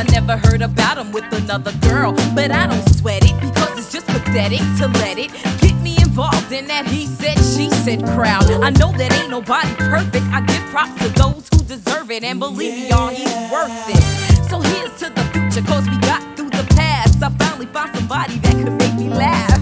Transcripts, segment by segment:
never heard about him with another girl, but I don't sweat it because it's just pathetic to let it get me involved in that he said, she said crowd. I know that ain't nobody perfect. I give props to those who deserve it, and believe me, y'all, he's worth it. So here's to the future, cause we got through the past. I finally found somebody that could make me laugh.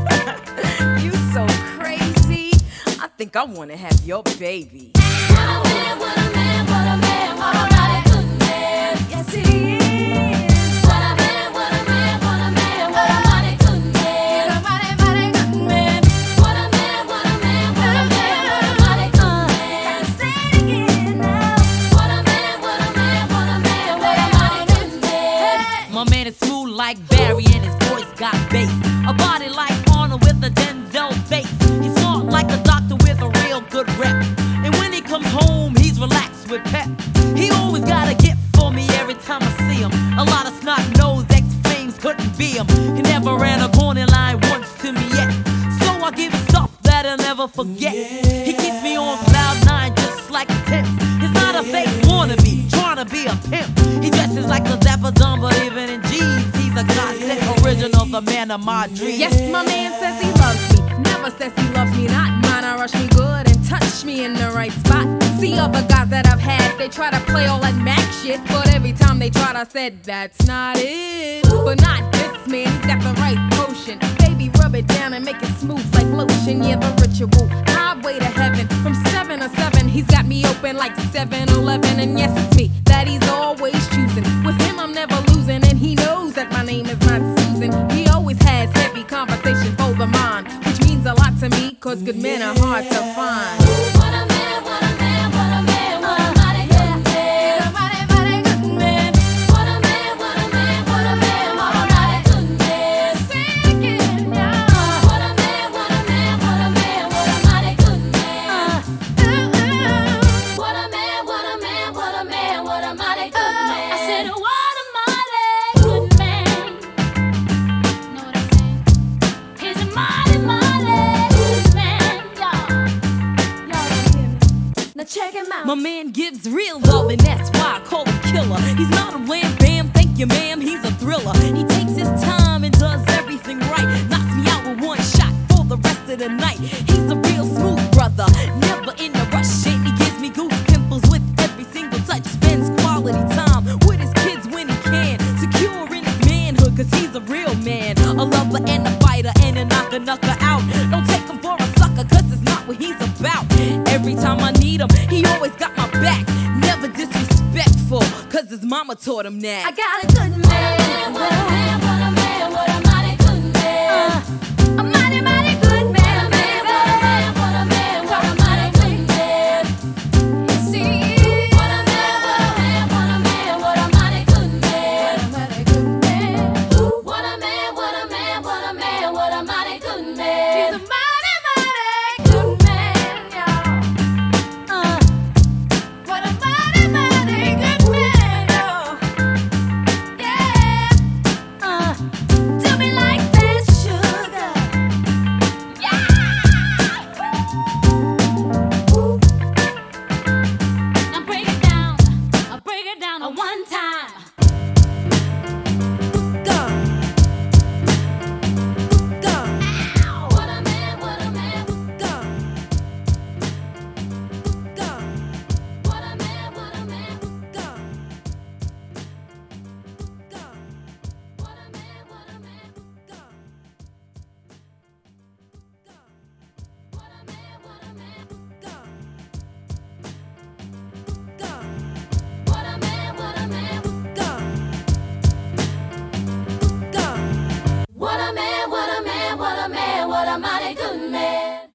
You so crazy, I think I wanna have your baby. What a man, what a man, what a man, what a mighty good man. Yes, he is. What a man, what a man, what a man, what a mighty good man. What a mighty, mighty good man. What a man, what a man, what a man, what a mighty good man. Say it again now. What a man, what a man, what a man, what a mighty good man. My man is smooth like Barry and his voice got bass. A body like Arnold with a Denzel face. He's smart like a doctor with a real good rep. And when he comes home, he's relaxed with pep. He always got a gift for me every time I see him. A lot of snot-nosed ex-flames couldn't be him. He never ran a corner line once to me yet. So I give him stuff that I'll never forget. He keeps me on cloud nine just like a tip. He's not a fake wannabe, trying to be a pimp. He dresses like a dapper dumb, but even in jeans, he's a godsend original, the man of my dreams. Yes, my man says he loves me. Never says he loves me not. Mine, I rush me good and touch me in the right spot. See other guys that I've had, they try to play all that Mac shit, but every time they tried, I said, that's not it. But not this man, he's got the right potion. Baby, rub it down and make it smooth like lotion. Yeah, the ritual, highway to heaven. From 7 to 7, he's got me open like 7-Eleven. And yes, it's me that he's always choosing. With him, I'm never losing, and he knows that my name is not Susan. He always has heavy conversation for the mind, which means a lot to me, cause good men are hard to find. What a man, what a man, what a man, what a mighty good man. What a mighty, mighty good man. What a man, what a man, what a man, what a mighty good man. Say it again now. What a man, what a man, what a man, what a mighty good man. What a man, what a man, what a man, what a mighty good man. I said, what a mighty good man. Know what I'm saying? He's a mighty, mighty good man, y'all. Y'all don't hear me? Now check him out. My man gives real love, and that's why I call him killer. He's not a wham bam, thank you ma'am, he's a thriller. He takes his time and does everything right. Knocks me out with one shot for the rest of the night. He's a real smooth brother, never in a rush. And he gives me goose pimples with every single touch. Spends quality time with his kids when he can. Secure in his manhood, cause he's a real man. A lover and a fighter and a knocker out. Don't take him for a sucker, cause it's not what he's about. Every time I need him, he always got my back. Never disrespectful, cause his mama taught him that. I got a good man. What a man,